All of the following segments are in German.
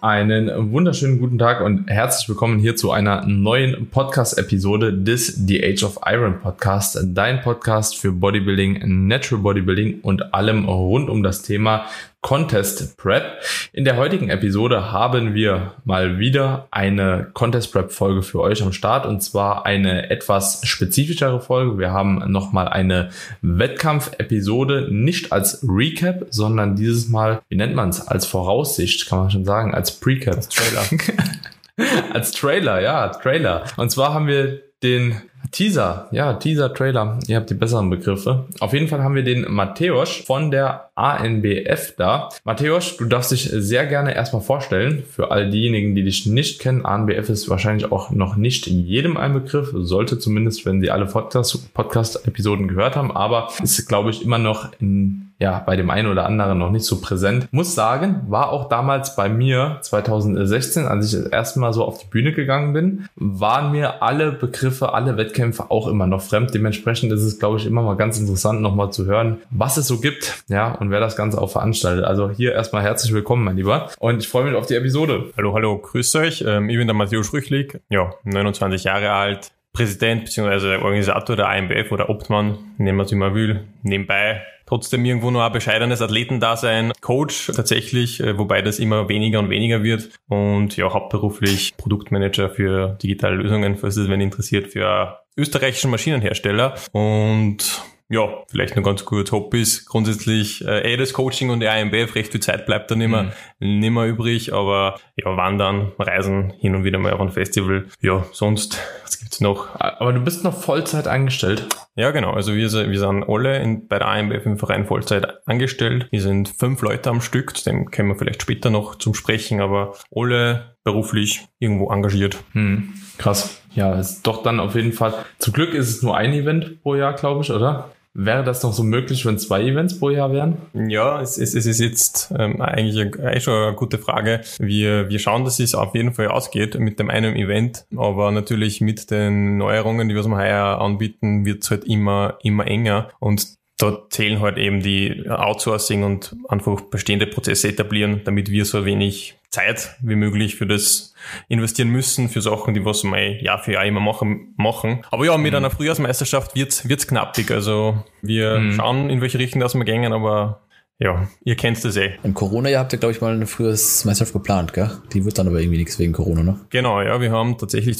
Einen wunderschönen guten Tag und herzlich willkommen hier zu einer neuen Podcast-Episode des The Age of Iron Podcast, dein Podcast für Bodybuilding, Natural Bodybuilding und allem rund um das Thema Contest Prep. In der heutigen Episode haben wir mal wieder eine Contest Prep Folge für euch am Start und zwar eine etwas spezifischere Folge. Wir haben nochmal eine Wettkampf-Episode, nicht als Recap, sondern dieses Mal, wie nennt man es, als Voraussicht, kann man schon sagen, als Precap. Als Trailer. Als Trailer, ja, Trailer. Und zwar haben wir den Teaser, Trailer, ihr habt die besseren Begriffe. Auf jeden Fall haben wir den Mateusz von der ANBF da. Mateusz, du darfst dich sehr gerne erstmal vorstellen. Für all diejenigen, die dich nicht kennen, ANBF ist wahrscheinlich auch noch nicht jedem ein Begriff, sollte zumindest, wenn sie alle Podcast-Episoden gehört haben, aber ist, glaube ich, immer noch bei dem einen oder anderen noch nicht so präsent. Muss sagen, war auch damals bei mir 2016, als ich das erste Mal so auf die Bühne gegangen bin, waren mir alle Begriffe, alle Wettkämpfe auch immer noch fremd. Dementsprechend ist es, glaube ich, immer mal ganz interessant, nochmal zu hören, was es so gibt, ja, und wer das Ganze auch veranstaltet. Also hier erstmal herzlich willkommen, mein Lieber. Und ich freue mich auf die Episode. Hallo, grüß euch. Ich bin der Mateusz Rüchlig, 29 Jahre alt, Präsident bzw. Organisator der ANBF oder Obmann, nehmen wir es immer will, nebenbei. Trotzdem irgendwo nur ein bescheidenes Athletendasein, Coach tatsächlich, wobei das immer weniger und weniger wird und hauptberuflich Produktmanager für digitale Lösungen, falls es wen interessiert, für österreichischen Maschinenhersteller und vielleicht nur ganz kurz Hobbys. Grundsätzlich das Coaching und die ANBF, recht viel Zeit bleibt dann immer nicht mehr übrig, aber Wandern, Reisen, hin und wieder mal auf ein Festival. Ja, sonst, was gibt's noch? Aber du bist noch Vollzeit angestellt? Ja, genau. Also wir sind alle bei der ANBF im Verein Vollzeit angestellt. Wir sind 5 Leute am Stück, zu dem kommen wir vielleicht später noch zum Sprechen, aber alle beruflich irgendwo engagiert. Krass. Ja, ist doch dann auf jeden Fall. Zum Glück ist es nur ein Event pro Jahr, glaube ich, oder? Wäre das noch so möglich, wenn 2 Events pro Jahr wären? Ja, es ist jetzt eigentlich schon eine gute Frage. Wir schauen, dass es auf jeden Fall ausgeht mit dem einen Event, aber natürlich mit den Neuerungen, die wir heuer anbieten, wird es halt immer enger und da zählen halt eben die Outsourcing und einfach bestehende Prozesse etablieren, damit wir so wenig Zeit wie möglich für das investieren müssen, für Sachen, die was wir Jahr für Jahr immer machen. Aber mit einer Frühjahrsmeisterschaft wird's knappig. Also wir schauen, in welche Richtung das wir gehen, aber ihr kennt das eh. Im Corona-Jahr habt ihr, glaube ich, mal eine Frühjahrsmeisterschaft geplant, gell? Die wird dann aber irgendwie nichts wegen Corona, ne? Genau, wir haben tatsächlich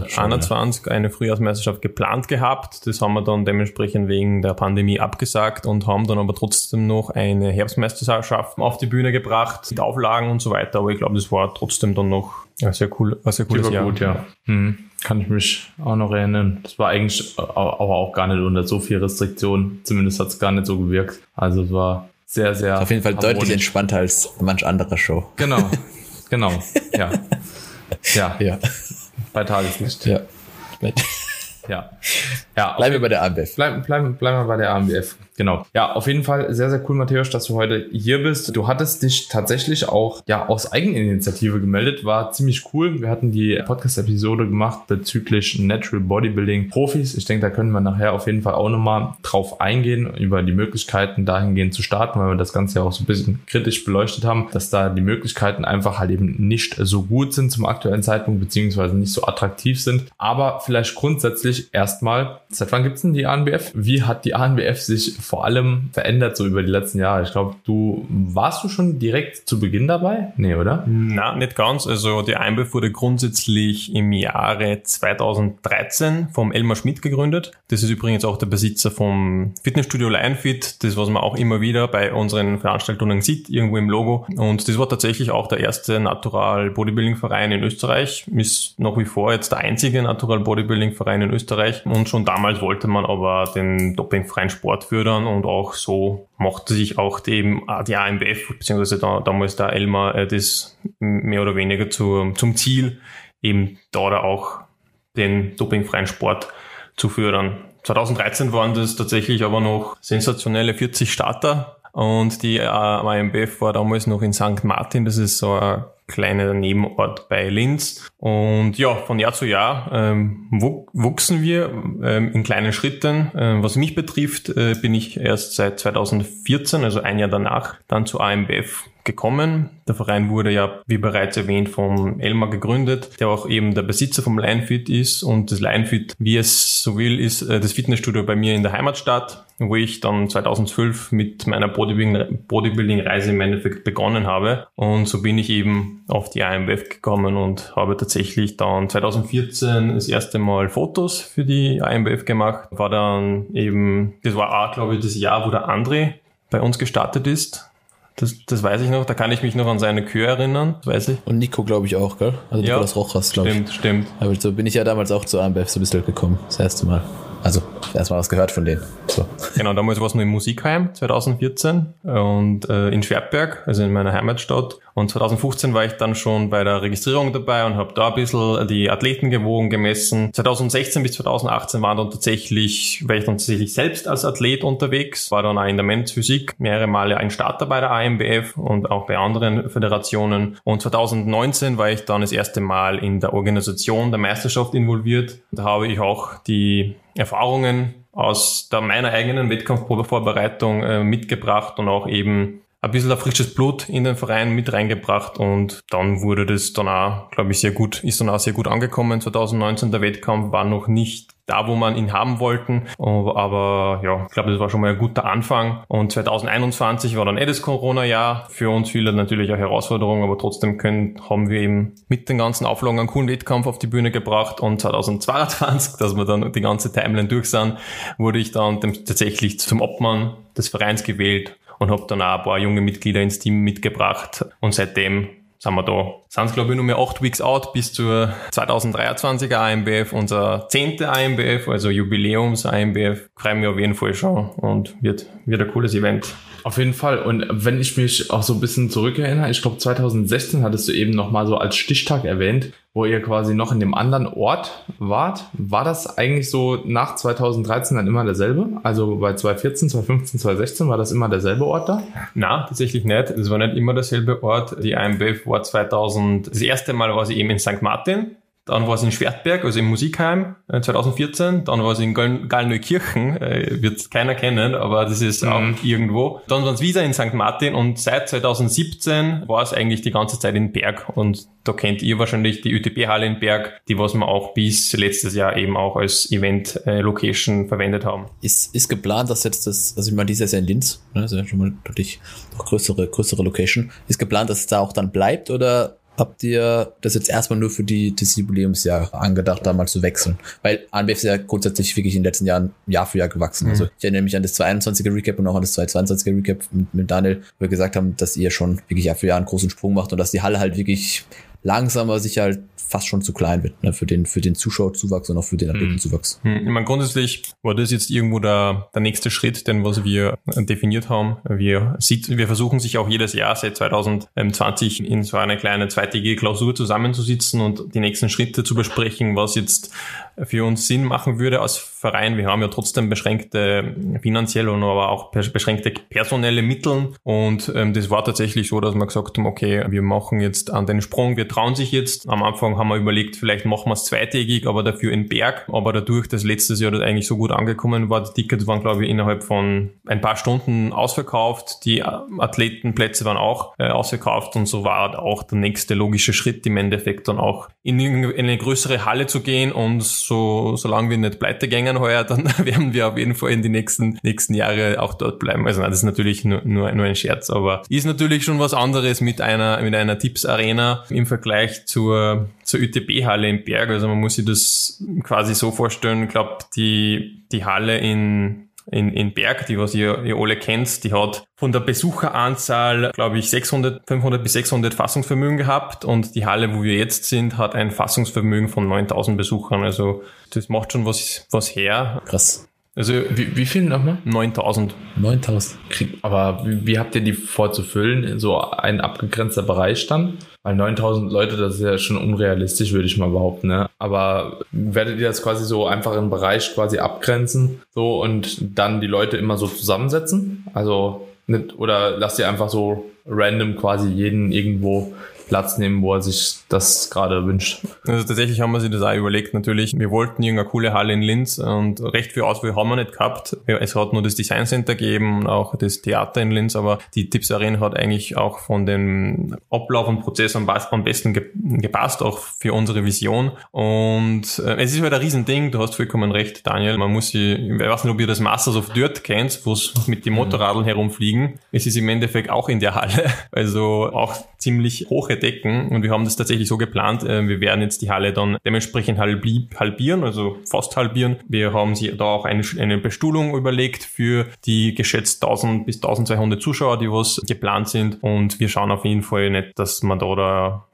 2021 eine Frühjahrsmeisterschaft geplant gehabt. Das haben wir dann dementsprechend wegen der Pandemie abgesagt und haben dann aber trotzdem noch eine Herbstmeisterschaft auf die Bühne gebracht, mit Auflagen und so weiter. Aber ich glaube, das war trotzdem dann noch sehr cooles Jahr. Gut, ja. Kann ich mich auch noch erinnern. Das war eigentlich aber auch gar nicht unter so viel Restriktion. Zumindest hat es gar nicht so gewirkt. Also es war sehr, sehr auf jeden Fall harmonisch. Deutlich entspannter als manch andere Show. Genau, ja. Bei Tageslicht. Ja. Bleiben wir bei der ANBF. Bleiben wir bei der ANBF. Genau. Ja, auf jeden Fall sehr, sehr cool, Mateusz, dass du heute hier bist. Du hattest dich tatsächlich auch aus Eigeninitiative gemeldet. War ziemlich cool. Wir hatten die Podcast-Episode gemacht bezüglich Natural Bodybuilding Profis. Ich denke, da können wir nachher auf jeden Fall auch nochmal drauf eingehen, über die Möglichkeiten dahingehend zu starten, weil wir das Ganze ja auch so ein bisschen kritisch beleuchtet haben, dass da die Möglichkeiten einfach halt eben nicht so gut sind zum aktuellen Zeitpunkt, beziehungsweise nicht so attraktiv sind. Aber vielleicht grundsätzlich erstmal, seit wann gibt's denn die ANBF? Wie hat die ANBF sich vor allem verändert so über die letzten Jahre? Ich glaube, warst du schon direkt zu Beginn dabei? Nee, oder? Na, nicht ganz. Also die ANBF wurde grundsätzlich im Jahre 2013 vom Elmar Schmidt gegründet. Das ist übrigens auch der Besitzer vom Fitnessstudio Lionfit, das was man auch immer wieder bei unseren Veranstaltungen sieht, irgendwo im Logo. Und das war tatsächlich auch der erste Natural Bodybuilding Verein in Österreich. Ist nach wie vor jetzt der einzige Natural Bodybuilding Verein in Österreich. Und schon damals wollte man aber den dopingfreien Sport fördern und auch so machte sich auch die ANBF, beziehungsweise damals der Elmar, das mehr oder weniger zum Ziel, eben da auch den dopingfreien Sport zu fördern. 2013 waren das tatsächlich aber noch sensationelle 40 Starter und die ANBF war damals noch in St. Martin, das ist so ein kleiner Nebenort bei Linz. Und von Jahr zu Jahr wuchsen wir in kleinen Schritten. Was mich betrifft, bin ich erst seit 2014, also ein Jahr danach, dann zur ANBF gekommen. Der Verein wurde ja, wie bereits erwähnt, vom Elmar gegründet, der auch eben der Besitzer vom Lionfit ist. Und das Lionfit, wie es so will, ist das Fitnessstudio bei mir in der Heimatstadt, wo ich dann 2012 mit meiner Bodybuilding-Reise im Endeffekt begonnen habe. Und so bin ich eben auf die AMBF gekommen und habe tatsächlich dann 2014 das erste Mal Fotos für die AMBF gemacht. War dann eben, das war auch, glaube ich, das Jahr, wo der André bei uns gestartet ist. Das weiß ich noch, da kann ich mich noch an seine Kür erinnern, das weiß ich. Und Nico, glaube ich, auch, gell? Also Nicolas Rochas, glaube ich. Stimmt. Aber so bin ich ja damals auch zur AMBF so ein bisschen gekommen, das erste Mal. Also, erstmal was gehört von denen. So. Genau, damals war es nur im Musikheim, 2014, und in Schwertberg, also in meiner Heimatstadt. Und 2015 war ich dann schon bei der Registrierung dabei und habe da ein bisschen die Athleten gewogen, gemessen. 2016 bis 2018 war ich dann tatsächlich selbst als Athlet unterwegs, war dann auch in der Men's Physik mehrere Male ein Starter bei der AMBF und auch bei anderen Föderationen. Und 2019 war ich dann das erste Mal in der Organisation der Meisterschaft involviert. Da habe ich auch die Erfahrungen aus meiner eigenen Wettkampfvorbereitung mitgebracht und auch eben ein bisschen ein frisches Blut in den Verein mit reingebracht, und dann wurde das dann auch, glaube ich, sehr gut angekommen. 2019 der Wettkampf war noch nicht da, wo man ihn haben wollten, aber ja, ich glaube, das war schon mal ein guter Anfang. Und 2021 war dann das Corona-Jahr. Für uns viele natürlich eine Herausforderung, aber trotzdem haben wir eben mit den ganzen Auflagen einen coolen Wettkampf auf die Bühne gebracht. Und 2022, dass wir dann die ganze Timeline durch sind, wurde ich dann tatsächlich zum Obmann des Vereins gewählt und habe dann auch ein paar junge Mitglieder ins Team mitgebracht. Und seitdem sind wir da. Sind es, glaube ich, nur mehr 8 Weeks out bis zur 2023er AMBF, unser 10. AMBF, also Jubiläums-AMBF. Freue mich auf jeden Fall schon und wird ein cooles Event. Auf jeden Fall. Und wenn ich mich auch so ein bisschen zurückerinnere, ich glaube 2016 hattest du eben nochmal so als Stichtag erwähnt, wo ihr quasi noch in dem anderen Ort wart. War das eigentlich so nach 2013 dann immer derselbe? Also bei 2014, 2015, 2016 war das immer derselbe Ort da? Na, tatsächlich nicht. Es war nicht immer derselbe Ort. Die AMBF war das erste Mal war sie eben in St. Martin. Dann war es in Schwertberg, also im Musikheim 2014. Dann war es in Gallneukirchen, wird keiner kennen, aber das ist auch irgendwo. Dann waren es wieder in St. Martin und seit 2017 war es eigentlich die ganze Zeit in Berg. Und da kennt ihr wahrscheinlich die ÜTB-Halle in Berg, die was wir auch bis letztes Jahr eben auch als Event-Location verwendet haben. Ist geplant, dass jetzt also ich meine, dieses Jahr in Linz, ne, also schon mal deutlich noch größere Location. Ist geplant, dass es da auch dann bleibt, oder habt ihr das jetzt erstmal nur für das Jubiläumsjahr angedacht, da mal zu wechseln? Weil AMBF ist ja grundsätzlich wirklich in den letzten Jahren Jahr für Jahr gewachsen. Also ich erinnere mich an das 2021er Recap und auch an das 2022er Recap mit Daniel, wo wir gesagt haben, dass ihr schon wirklich Jahr für Jahr einen großen Sprung macht und dass die Halle halt wirklich langsamer sicher halt fast schon zu klein wird, ne, für den Zuschauerzuwachs und auch für den Athletenzuwachs. Ich meine, grundsätzlich war das jetzt irgendwo der nächste Schritt, den was wir definiert haben. Wir versuchen sich auch jedes Jahr seit 2020 in so eine kleine zweitägige Klausur zusammenzusitzen und die nächsten Schritte zu besprechen, was jetzt für uns Sinn machen würde als Verein. Wir haben ja trotzdem beschränkte finanzielle und aber auch beschränkte personelle Mittel, und das war tatsächlich so, dass wir gesagt haben, okay, wir machen jetzt an den Sprung, wir trauen sich jetzt. Am Anfang haben wir überlegt, vielleicht machen wir es zweitägig, aber dafür in Berg. Aber dadurch, dass letztes Jahr das eigentlich so gut angekommen war, die Tickets waren, glaube ich, innerhalb von ein paar Stunden ausverkauft. Die Athletenplätze waren auch ausverkauft, und so war auch der nächste logische Schritt im Endeffekt dann auch in eine größere Halle zu gehen, und solange wir nicht pleite gängen heuer, dann werden wir auf jeden Fall in die nächsten Jahre auch dort bleiben. Also nein, das ist natürlich nur ein Scherz, aber ist natürlich schon was anderes mit einer Tipps-Arena im Vergleich zur ÜTB-Halle in Berg. Also man muss sich das quasi so vorstellen, ich glaube, die Halle in Berg, die was ihr alle kennt, die hat von der Besucheranzahl, glaube ich, 500 bis 600 Fassungsvermögen gehabt, und die Halle, wo wir jetzt sind, hat ein Fassungsvermögen von 9000 Besuchern. Also das macht schon was her. Krass. Also wie viel nochmal? 9000. 9000. Aber wie habt ihr die vorzufüllen? So ein abgegrenzter Bereich dann? Weil 9000 Leute, das ist ja schon unrealistisch, würde ich mal behaupten. Ne? Aber werdet ihr das quasi so einfach im Bereich quasi abgrenzen so und dann die Leute immer so zusammensetzen? Also nicht, oder lasst ihr einfach so random quasi jeden irgendwo Platz nehmen, wo er sich das gerade wünscht. Also tatsächlich haben wir sich das auch überlegt, natürlich. Wir wollten irgendeine coole Halle in Linz und recht viel Auswahl haben wir nicht gehabt. Es hat nur das Design Center gegeben und auch das Theater in Linz, aber die Tips Arena hat eigentlich auch von dem Ablauf und Prozess am besten gepasst, auch für unsere Vision. Und es ist halt ein Riesending, du hast vollkommen recht, Daniel. Man muss ich weiß nicht, ob ihr das Masters of Dirt kennt, wo es mit den Motorradeln herumfliegen. Es ist im Endeffekt auch in der Halle, also auch ziemlich hohe Decken und wir haben das tatsächlich so geplant, wir werden jetzt die Halle dann dementsprechend halbieren, also fast halbieren. Wir haben sie da auch eine Bestuhlung überlegt für die geschätzt 1000 bis 1200 Zuschauer, die was geplant sind und wir schauen auf jeden Fall nicht, dass man da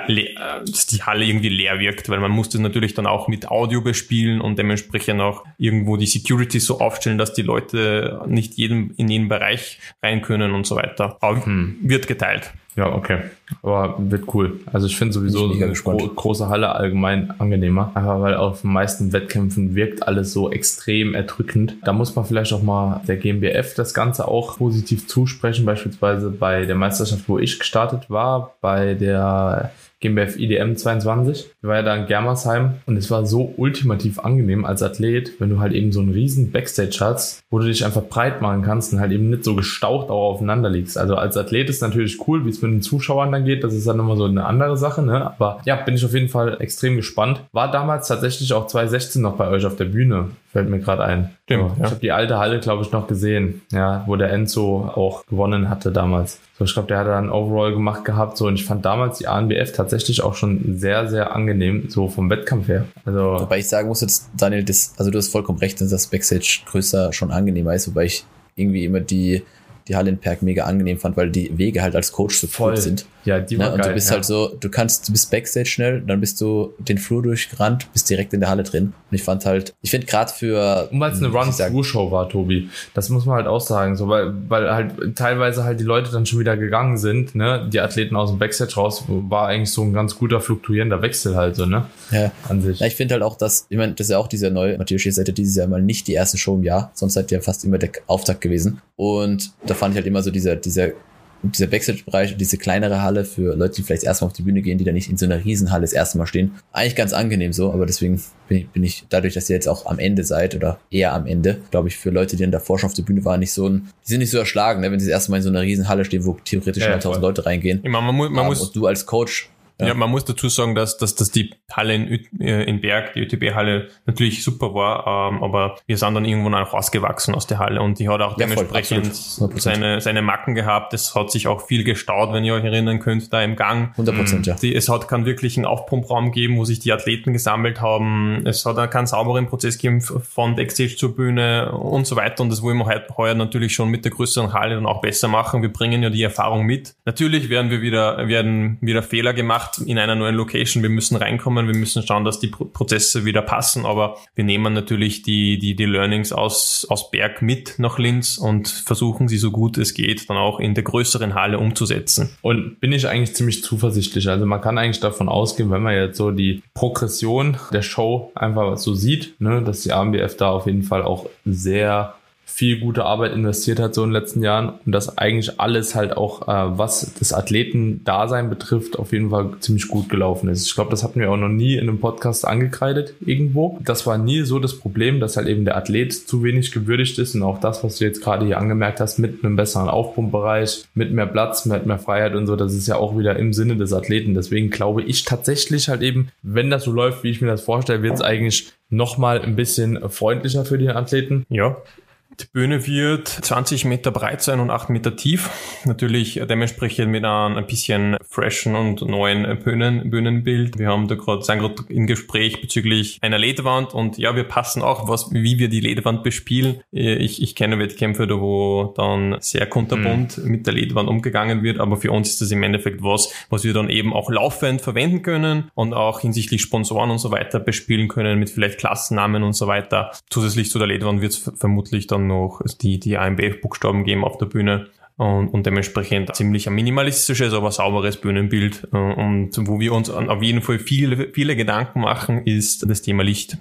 dass die Halle irgendwie leer wirkt, weil man muss das natürlich dann auch mit Audio bespielen und dementsprechend auch irgendwo die Security so aufstellen, dass die Leute nicht in jeden Bereich rein können und so weiter. Aber wird geteilt. Ja, okay. Aber wird cool. Also ich finde sowieso eine große Halle allgemein angenehmer. Einfach weil auf den meisten Wettkämpfen wirkt alles so extrem erdrückend. Da muss man vielleicht auch mal der GmbF das Ganze auch positiv zusprechen. Beispielsweise bei der Meisterschaft, wo ich gestartet war, bei der GmbF IDM 22. Ich war ja da in Germersheim und es war so ultimativ angenehm als Athlet, wenn du halt eben so einen riesen Backstage hast, wo du dich einfach breit machen kannst und halt eben nicht so gestaucht auch aufeinander liegst. Also als Athlet ist natürlich cool, wie es mit den Zuschauern dann geht. Das ist dann immer so eine andere Sache, ne? Aber ja, bin ich auf jeden Fall extrem gespannt. War damals tatsächlich auch 2016 noch bei euch auf der Bühne. Fällt mir gerade ein. Stimmt, so, ich habe die alte Halle, glaube ich, noch gesehen, ja, wo der Enzo auch gewonnen hatte damals. So, ich glaube, der hat da einen Overall gemacht gehabt, so, und ich fand damals die ANBF tatsächlich auch schon sehr, sehr angenehm, so vom Wettkampf her. Also, wobei ich sagen muss jetzt, Daniel, also du hast vollkommen recht, dass das Backstage größer schon angenehmer ist, wobei ich irgendwie immer die Halle in Perg mega angenehm fand, weil die Wege halt als Coach so voll sind. Ja, die war geil. Und du bist halt so, du bist Backstage schnell, dann bist du den Flur durchgerannt, bist direkt in der Halle drin. Und ich finde gerade für... Und weil es eine Run-Through-Show war, Tobi, das muss man halt auch sagen, so, weil halt teilweise halt die Leute dann schon wieder gegangen sind, ne, die Athleten aus dem Backstage raus, war eigentlich so ein ganz guter fluktuierender Wechsel halt so, ne, ja. An sich. Ja, ich finde halt auch, dass, ich meine, das ist ja auch dieser neue, Mathieu, ihr seid ja dieses Jahr mal nicht die erste Show im Jahr, sonst seid ihr ja fast immer der Auftakt gewesen. Und da fand ich halt immer so dieser Backstage-Bereich, diese kleinere Halle für Leute, die vielleicht erstmal auf die Bühne gehen, die da nicht in so einer Riesenhalle das erste Mal stehen. Eigentlich ganz angenehm so, aber deswegen bin ich dadurch, dass ihr jetzt auch am Ende seid oder eher am Ende, glaube ich, für Leute, die dann davor schon auf der Bühne waren, die sind nicht so erschlagen, ne, wenn sie das erste Mal in so einer Riesenhalle stehen, wo theoretisch 9000 Leute reingehen. Ich meine, man muss, und du als Coach... Ja, man muss dazu sagen, dass die Halle in Berg, die ÖTB-Halle, natürlich super war, aber wir sind dann irgendwann auch rausgewachsen aus der Halle und die hat auch dementsprechend seine Macken gehabt. Es hat sich auch viel gestaut, wenn ihr euch erinnern könnt, da im Gang. 100%, ja. Es hat keinen wirklichen Aufpumpraum gegeben, wo sich die Athleten gesammelt haben. Es hat auch keinen sauberen Prozess gegeben von Backstage zur Bühne und so weiter und das wollen wir heuer natürlich schon mit der größeren Halle dann auch besser machen. Wir bringen ja die Erfahrung mit. Natürlich werden wieder Fehler gemacht in einer neuen Location. Wir müssen reinkommen, wir müssen schauen, dass die Prozesse wieder passen, aber wir nehmen natürlich die Learnings aus Berg mit nach Linz und versuchen sie so gut es geht dann auch in der größeren Halle umzusetzen. Und bin ich eigentlich ziemlich zuversichtlich. Also man kann eigentlich davon ausgehen, wenn man jetzt so die Progression der Show einfach so sieht, ne, dass die ANBF da auf jeden Fall auch sehr viel gute Arbeit investiert hat so in den letzten Jahren und dass eigentlich alles halt auch, was das Athletendasein betrifft, auf jeden Fall ziemlich gut gelaufen ist. Ich glaube, das hatten wir auch noch nie in einem Podcast angekreidet irgendwo. Das war nie so das Problem, dass halt eben der Athlet zu wenig gewürdigt ist und auch das, was du jetzt gerade hier angemerkt hast, mit einem besseren Aufpumpbereich, mit mehr Platz, mit mehr Freiheit und so, das ist ja auch wieder im Sinne des Athleten. Deswegen glaube ich tatsächlich halt eben, wenn das so läuft, wie ich mir das vorstelle, wird es eigentlich nochmal ein bisschen freundlicher für den Athleten. Ja. Die Bühne wird 20 Meter breit sein und 8 Meter tief. Natürlich dementsprechend mit einem ein bisschen freshen und neuen Bühnenbild. Wir sind gerade im Gespräch bezüglich einer LED-Wand und ja, wir passen auch, wie wir die LED-Wand bespielen. Ich kenne Wettkämpfe, da wo dann sehr kunterbunt mit der LED-Wand umgegangen wird, aber für uns ist das im Endeffekt was wir dann eben auch laufend verwenden können und auch hinsichtlich Sponsoren und so weiter bespielen können mit vielleicht Klassennamen und so weiter. Zusätzlich zu der LED-Wand wird es vermutlich dann noch die ANBF-Buchstaben geben auf der Bühne und dementsprechend ziemlich ein minimalistisches, aber sauberes Bühnenbild. Und wo wir uns auf jeden Fall viele Gedanken machen, ist das Thema Licht.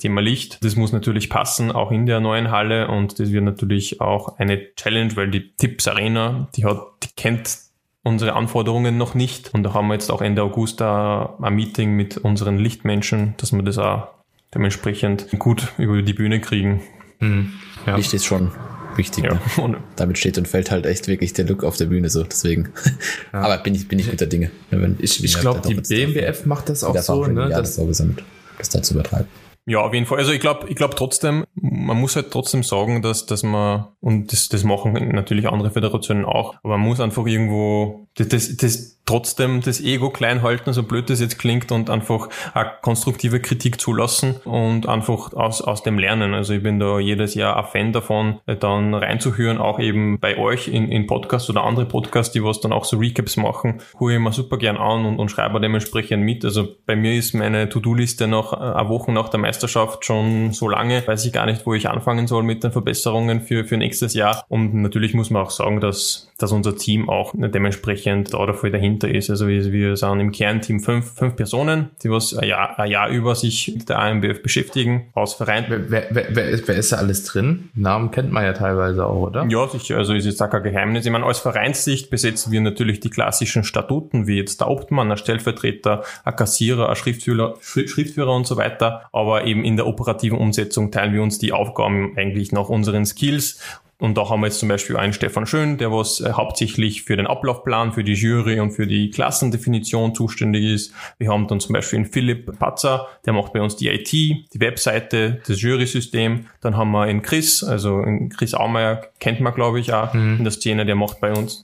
Das muss natürlich passen, auch in der neuen Halle und das wird natürlich auch eine Challenge, weil die Tips Arena, die kennt unsere Anforderungen noch nicht. Und da haben wir jetzt auch Ende August ein Meeting mit unseren Lichtmenschen, dass wir das auch dementsprechend gut über die Bühne kriegen. Ja. Licht ist schon wichtig. Ja. Ne? Damit steht und fällt halt echt wirklich der Look auf der Bühne so. Deswegen. Ja. Aber bin ich guter Dinge. Ich glaube, die BMBF macht das auch so, ne? Das da zu übertreiben. Ja, auf jeden Fall. Also ich glaube trotzdem, man muss halt trotzdem sagen, dass man, und das machen natürlich andere Föderationen auch, aber man muss einfach irgendwo das trotzdem das Ego klein halten, so blöd das jetzt klingt, und einfach eine konstruktive Kritik zulassen und einfach aus dem lernen. Also ich bin da jedes Jahr ein Fan davon, dann reinzuhören, auch eben bei euch in Podcasts oder andere Podcasts, die was dann auch so Recaps machen, höre ich mir super gern an und schreibe dementsprechend mit. Also bei mir ist meine To-Do-Liste noch eine Woche nach der Meisterschaft schon so lange, weiß ich gar nicht, wo ich anfangen soll mit den Verbesserungen für nächstes Jahr. Und natürlich muss man auch sagen, dass unser Team auch dementsprechend da voll dahinter ist. Also wir sind im Kernteam fünf Personen, die was ein Jahr über sich mit der AMBF beschäftigen, aus Verein. Wer ist da alles drin? Namen kennt man ja teilweise auch, oder? Ja, sicher. Also ist jetzt auch kein Geheimnis. Ich meine, aus Vereinssicht besetzen wir natürlich die klassischen Statuten, wie jetzt der Obmann, ein Stellvertreter, ein Kassierer, ein Schriftführer und so weiter. Aber eben in der operativen Umsetzung teilen wir uns die Aufgaben eigentlich nach unseren Skills. Und da haben wir jetzt zum Beispiel einen Stefan Schön, der was hauptsächlich für den Ablaufplan, für die Jury und für die Klassendefinition zuständig ist. Wir haben dann zum Beispiel einen Philipp Patzer, der macht bei uns die IT, die Webseite, das Jury-System. Dann haben wir einen Chris, also einen Chris Aumeier kennt man, glaube ich, auch in der Szene, der macht bei uns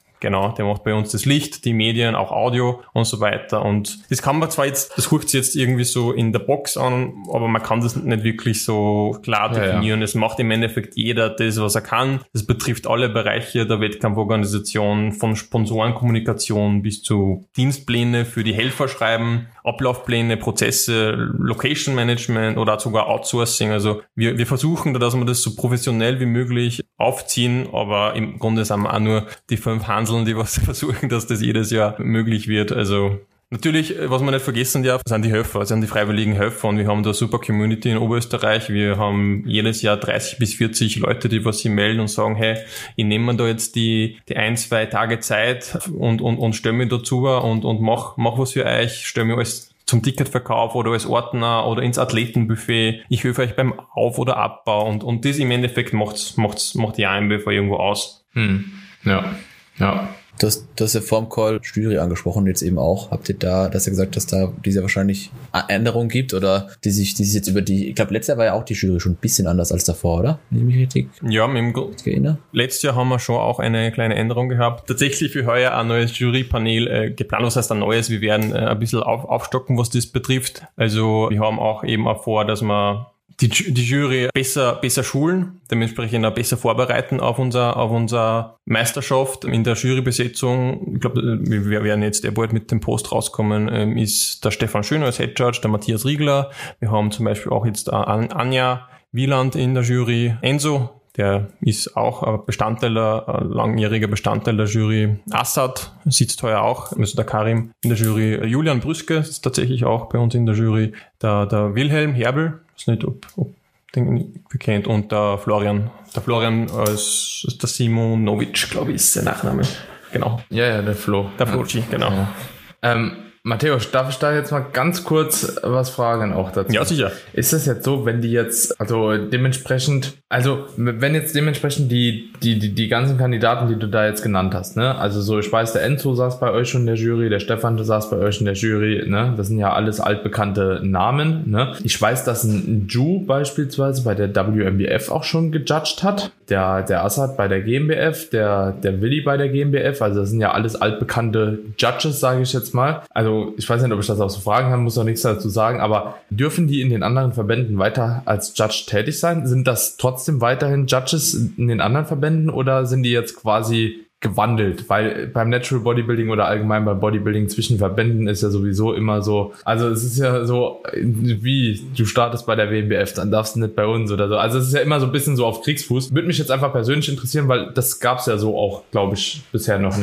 das Licht, die Medien, auch Audio und so weiter. Und das kann man zwar jetzt, das hört sich jetzt irgendwie so in der Box an, aber man kann das nicht wirklich so klar definieren. Es macht im Endeffekt jeder das, was er kann. Das betrifft alle Bereiche der Wettkampforganisation, von Sponsorenkommunikation bis zu Dienstpläne für die Helfer schreiben, Ablaufpläne, Prozesse, Location Management oder sogar Outsourcing. Also wir versuchen da, dass wir das so professionell wie möglich aufziehen, aber im Grunde sind wir auch nur die 5 Hanseln, die was versuchen, dass das jedes Jahr möglich wird. Also natürlich, was man nicht vergessen darf, sind die Helfer, sind die freiwilligen Helfer, und wir haben da eine super Community in Oberösterreich. Wir haben jedes Jahr 30 bis 40 Leute, die was sich melden und sagen, hey, ich nehme mir da jetzt die 1-2 Tage Zeit und stelle mich dazu und mach was für euch, stelle mich alles zum Ticketverkauf oder als Ordner oder ins Athletenbuffet. Ich helfe euch beim Auf- oder Abbau, und das im Endeffekt macht die AMBF irgendwo aus. Ja. Du hast ja vorm Call Jury angesprochen, jetzt eben auch. Habt ihr da, dass ihr gesagt, dass da diese wahrscheinlich Änderungen gibt, oder die sich jetzt über ich glaube, letztes Jahr war ja auch die Jury schon ein bisschen anders als davor, oder? Nehme ich richtig? Ja, letztes Jahr haben wir schon auch eine kleine Änderung gehabt. Tatsächlich für heuer ein neues Jurypanel geplant. Was heißt ein neues? Wir werden ein bisschen aufstocken, was das betrifft. Also wir haben auch eben auch vor, dass wir die Jury besser schulen, dementsprechend auch besser vorbereiten auf unser Meisterschaft. In der Jurybesetzung, ich glaube, wir werden jetzt bald mit dem Post rauskommen, ist der Stefan Schön als Head Judge, der Matthias Riegler. Wir haben zum Beispiel auch jetzt Anja Wieland in der Jury. Enzo, der ist auch ein langjähriger Bestandteil der Jury. Assad sitzt heuer auch, also der Karim in der Jury. Julian Brüske ist tatsächlich auch bei uns in der Jury. Der Wilhelm Herbel, ich weiß nicht, ob den kennt, und der Florian als der Simonovic, glaube ich, ist sein Nachname. Genau. Ja, der Flo. Der Floci, genau. Ja. Matthäus, darf ich da jetzt mal ganz kurz was fragen auch dazu? Ja, sicher. Ist das jetzt so, wenn die jetzt, wenn jetzt dementsprechend die ganzen Kandidaten, die du da jetzt genannt hast, ne? Also so, ich weiß, der Enzo saß bei euch schon in der Jury, der Stefan saß bei euch in der Jury, ne? Das sind ja alles altbekannte Namen, ne? Ich weiß, dass ein Ju beispielsweise bei der WMBF auch schon gejudged hat. Der Assad bei der GmbF, der Willi bei der GmbF, also das sind ja alles altbekannte Judges, sage ich jetzt mal. Also ich weiß nicht, ob ich das auch so fragen kann, muss auch nichts dazu sagen, aber dürfen die in den anderen Verbänden weiter als Judge tätig sein? Sind das trotzdem weiterhin Judges in den anderen Verbänden, oder sind die jetzt quasi gewandelt? Weil beim Natural Bodybuilding oder allgemein beim Bodybuilding zwischen Verbänden ist ja sowieso immer so, also es ist ja so, wie du startest bei der WMBF, dann darfst du nicht bei uns oder so. Also es ist ja immer so ein bisschen so auf Kriegsfuß. Würde mich jetzt einfach persönlich interessieren, weil das gab's ja so auch, glaube ich, bisher noch nicht.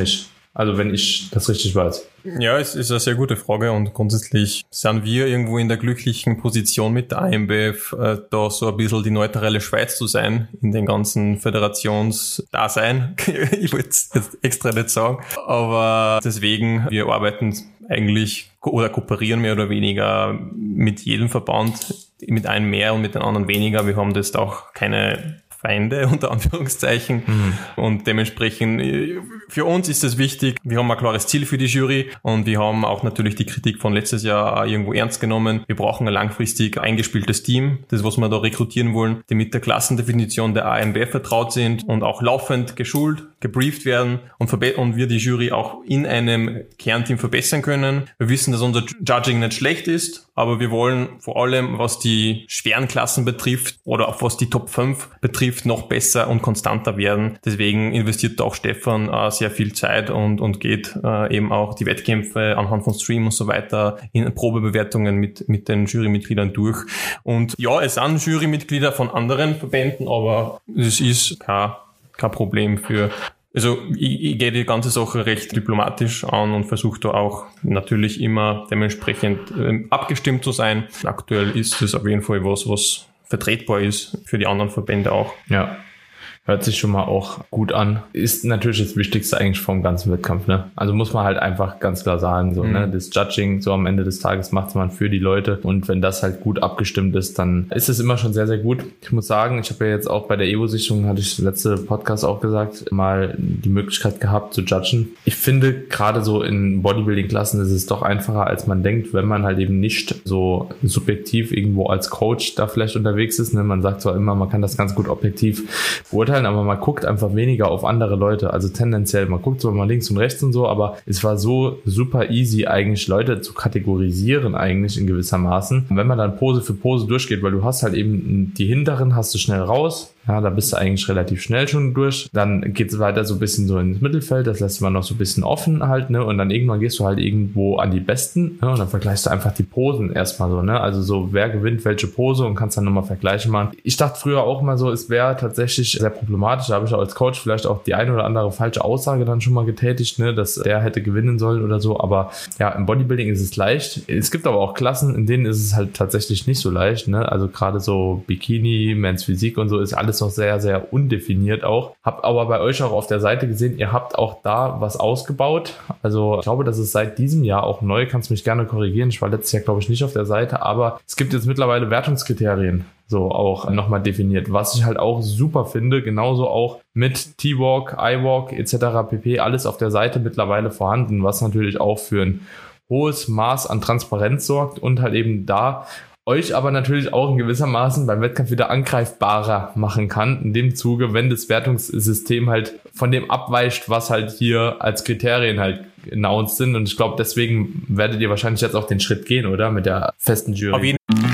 Also wenn ich das richtig weiß. Ja, es ist eine sehr gute Frage und grundsätzlich sind wir irgendwo in der glücklichen Position mit der IMBF, da so ein bisschen die neutrale Schweiz zu sein in den ganzen Föderationsdasein. Ich wollte es jetzt extra nicht sagen, aber deswegen, wir arbeiten eigentlich oder kooperieren mehr oder weniger mit jedem Verband, mit einem mehr und mit den anderen weniger. Wir haben das auch keine Feinde, unter Anführungszeichen. Und dementsprechend, für uns ist es wichtig, wir haben ein klares Ziel für die Jury und wir haben auch natürlich die Kritik von letztes Jahr irgendwo ernst genommen. Wir brauchen ein langfristig eingespieltes Team, das, was wir da rekrutieren wollen, die mit der Klassendefinition der AMBF vertraut sind und auch laufend geschult, gebrieft werden und wir die Jury auch in einem Kernteam verbessern können. Wir wissen, dass unser Judging nicht schlecht ist, aber wir wollen vor allem, was die schweren Klassen betrifft oder auch was die Top 5 betrifft, noch besser und konstanter werden. Deswegen investiert auch Stefan sehr viel Zeit und geht eben auch die Wettkämpfe anhand von Stream und so weiter in Probebewertungen mit den Jurymitgliedern durch. Und ja, es sind Jurymitglieder von anderen Verbänden, aber es ist kein Problem für... Also ich gehe die ganze Sache recht diplomatisch an und versuche da auch natürlich immer dementsprechend abgestimmt zu sein. Aktuell ist es auf jeden Fall was vertretbar ist für die anderen Verbände auch. Ja, hört sich schon mal auch gut an. Ist natürlich das Wichtigste eigentlich vom ganzen Wettkampf, ne? Also muss man halt einfach ganz klar sagen, so, ne? Das Judging, so am Ende des Tages macht man für die Leute und wenn das halt gut abgestimmt ist, dann ist es immer schon sehr, sehr gut. Ich muss sagen, ich habe ja jetzt auch bei der Evo-Sichtung, hatte ich letzte Podcast auch gesagt, mal die Möglichkeit gehabt zu judgen. Ich finde, gerade so in Bodybuilding-Klassen ist es doch einfacher, als man denkt, wenn man halt eben nicht so subjektiv irgendwo als Coach da vielleicht unterwegs ist, ne? Man sagt zwar immer, man kann das ganz gut objektiv beurteilen, aber man guckt einfach weniger auf andere Leute, also tendenziell, man guckt so mal links und rechts und so, aber es war so super easy eigentlich Leute zu kategorisieren eigentlich in gewissermaßen, wenn man dann Pose für Pose durchgeht, weil du hast halt eben die hinteren, hast du schnell raus, ja, da bist du eigentlich relativ schnell schon durch, dann geht es weiter so ein bisschen so ins Mittelfeld, das lässt man noch so ein bisschen offen halt, ne, und dann irgendwann gehst du halt irgendwo an die Besten, ne, und dann vergleichst du einfach die Posen erstmal so, ne, also so, wer gewinnt welche Pose und kannst dann nochmal Vergleiche machen. Ich dachte früher auch mal so, es wäre tatsächlich sehr problematisch, da habe ich auch als Coach vielleicht auch die eine oder andere falsche Aussage dann schon mal getätigt, ne, dass der hätte gewinnen sollen oder so, aber ja, im Bodybuilding ist es leicht. Es gibt aber auch Klassen, in denen ist es halt tatsächlich nicht so leicht, ne, also gerade so Bikini, Men's Physik und so ist alles noch sehr, sehr undefiniert auch. Hab aber bei euch auch auf der Seite gesehen, ihr habt auch da was ausgebaut. Also ich glaube, dass es seit diesem Jahr auch neu, kannst mich gerne korrigieren. Ich war letztes Jahr, glaube ich, nicht auf der Seite, aber es gibt jetzt mittlerweile Wertungskriterien so auch nochmal definiert, was ich halt auch super finde, genauso auch mit T-Walk, I-Walk etc. pp. Alles auf der Seite mittlerweile vorhanden, was natürlich auch für ein hohes Maß an Transparenz sorgt und halt eben da euch aber natürlich auch in gewissermaßen beim Wettkampf wieder angreifbarer machen kann, in dem Zuge, wenn das Wertungssystem halt von dem abweicht, was halt hier als Kriterien halt announced sind. Und ich glaube, deswegen werdet ihr wahrscheinlich jetzt auch den Schritt gehen, oder? Mit der festen Jury.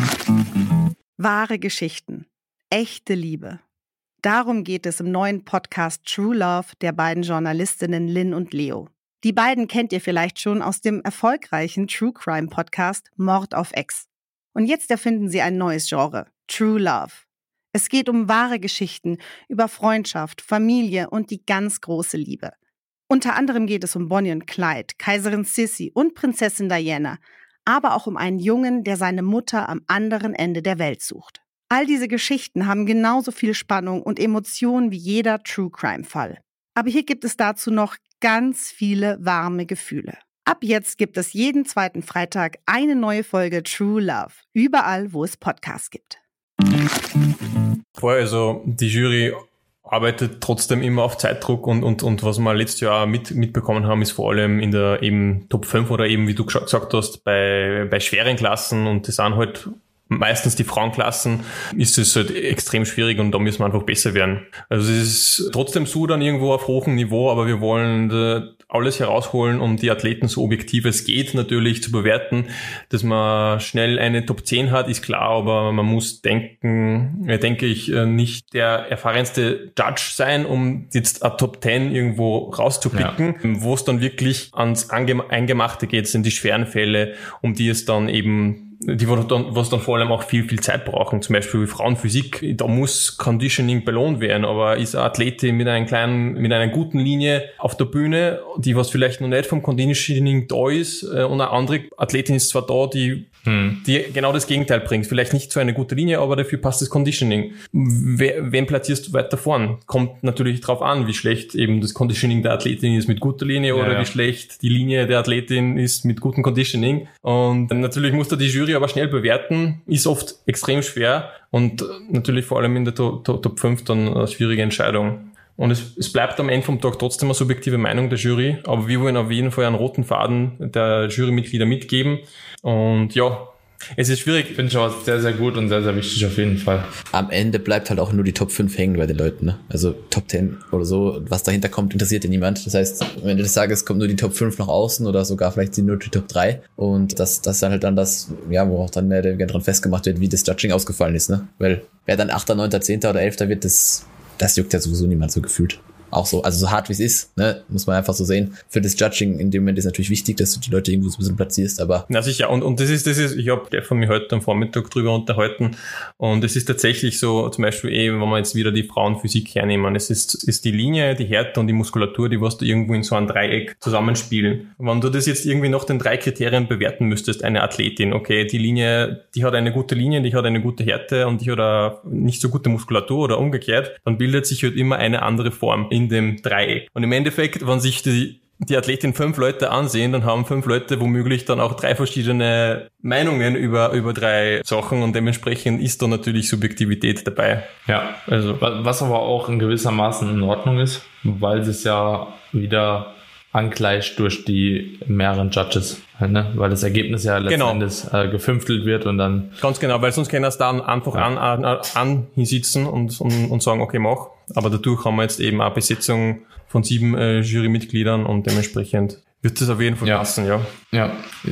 Wahre Geschichten. Echte Liebe. Darum geht es im neuen Podcast True Love der beiden Journalistinnen Lynn und Leo. Die beiden kennt ihr vielleicht schon aus dem erfolgreichen True Crime Podcast Mord auf Ex. Und jetzt erfinden sie ein neues Genre, True Love. Es geht um wahre Geschichten über Freundschaft, Familie und die ganz große Liebe. Unter anderem geht es um Bonnie und Clyde, Kaiserin Sissi und Prinzessin Diana, aber auch um einen Jungen, der seine Mutter am anderen Ende der Welt sucht. All diese Geschichten haben genauso viel Spannung und Emotionen wie jeder True-Crime-Fall. Aber hier gibt es dazu noch ganz viele warme Gefühle. Ab jetzt gibt es jeden zweiten Freitag eine neue Folge True Love, überall, wo es Podcasts gibt. Also die Jury arbeitet trotzdem immer auf Zeitdruck und was wir letztes Jahr mitbekommen haben, ist vor allem in der eben Top 5 oder eben, wie du gesagt hast, bei schweren Klassen, und das sind halt meistens die Frauenklassen, ist es halt extrem schwierig und da müssen wir einfach besser werden. Also es ist trotzdem so dann irgendwo auf hohem Niveau, aber wir wollen alles herausholen, um die Athleten so objektiv es geht natürlich zu bewerten. Dass man schnell eine Top 10 hat, ist klar, aber man muss denke ich, nicht der erfahrenste Judge sein, um jetzt eine Top 10 irgendwo rauszupicken. Ja. Wo es dann wirklich ans Eingemachte geht, sind die schweren Fälle, um die es dann eben die was dann vor allem auch viel Zeit brauchen, zum Beispiel wie Frauenphysik, da muss Conditioning belohnt werden, aber ist eine Athletin mit einer guten Linie auf der Bühne, die was vielleicht noch nicht vom Conditioning da ist, und eine andere Athletin ist zwar da, die genau das Gegenteil bringt. Vielleicht nicht so eine gute Linie, aber dafür passt das Conditioning. Wen platzierst du weiter vorn? Kommt natürlich drauf an, wie schlecht eben das Conditioning der Athletin ist mit guter Linie oder wie schlecht die Linie der Athletin ist mit gutem Conditioning. Und natürlich muss da die Jury aber schnell bewerten. Ist oft extrem schwer und natürlich vor allem in der Top 5 dann eine schwierige Entscheidung. Und es bleibt am Ende vom Tag trotzdem eine subjektive Meinung der Jury, aber wir wollen auf jeden Fall einen roten Faden der Jurymitglieder mitgeben. Und ja, es ist schwierig. Finde ich aber sehr, sehr gut und sehr, sehr wichtig auf jeden Fall. Am Ende bleibt halt auch nur die Top 5 hängen bei den Leuten, ne? Also Top 10 oder so, was dahinter kommt, interessiert ja niemand. Das heißt, am Ende des Tages kommt nur die Top 5 nach außen oder sogar vielleicht nur die Top 3. Und das ist dann halt dann das, ja, wo auch dann mehr dran festgemacht wird, wie das Judging ausgefallen ist, ne? Weil wer dann 8., 9., 10. oder 11. wird, das juckt ja sowieso niemand so gefühlt. Auch so, also so hart wie es ist, ne, muss man einfach so sehen. Für das Judging in dem Moment ist natürlich wichtig, dass du die Leute irgendwo so ein bisschen platzierst, aber... Na sicher, und das ist, ich habe von mir heute am Vormittag drüber unterhalten und es ist tatsächlich so, zum Beispiel wenn wir jetzt wieder die Frauenphysik hernehmen, es ist die Linie, die Härte und die Muskulatur, die was du irgendwo in so einem Dreieck zusammenspielen. Wenn du das jetzt irgendwie nach den 3 Kriterien bewerten müsstest, eine Athletin, okay, die Linie, die hat eine gute Linie, die hat eine gute Härte und die hat eine nicht so gute Muskulatur oder umgekehrt, dann bildet sich halt immer eine andere Form in dem Dreieck. Und im Endeffekt, wenn sich die Athletin 5 Leute ansehen, dann haben 5 Leute womöglich dann auch 3 verschiedene Meinungen über 3 Sachen und dementsprechend ist da natürlich Subjektivität dabei. Ja, also was aber auch in gewissermaßen in Ordnung ist, weil es ja wieder angleicht durch die mehreren Judges, ne? Weil das Ergebnis ja letztendlich gefünftelt wird und dann... Ganz genau, weil sonst können das dann einfach hinsitzen und sagen, okay, mach. Aber dadurch haben wir jetzt eben eine Besetzung von 7 Jurymitgliedern und dementsprechend wird das auf jeden Fall passen, ja. Ja,